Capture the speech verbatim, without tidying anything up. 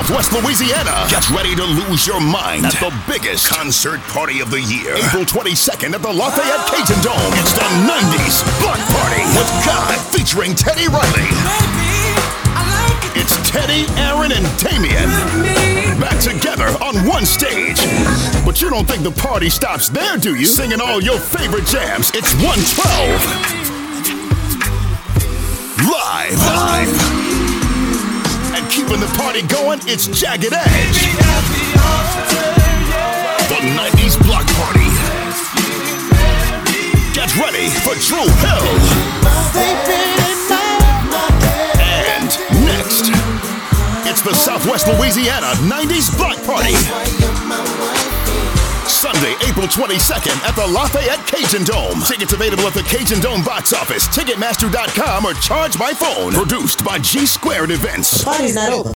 Southwest Louisiana. Get ready to lose your mind at the biggest concert party of the year. April twenty-second at the Lafayette Cajun Dome. It's the nineties Block Party with God featuring Teddy Riley. It's Teddy, Aaron, and Damien back together on one stage. But you don't think the party stops there, do you? Singing all your favorite jams. It's one twelve. Live. Live. And keeping the party going, it's Jagged Edge. The nineties Block Party. Get ready for Drew Hill. And next, it's the Southwest Louisiana nineties Block Party. Sunday, April twenty-second at the Lafayette Cajun Dome. Tickets available at the Cajun Dome box office, Ticketmaster dot com, or charge by phone. Produced by G Squared Events. The party's not over.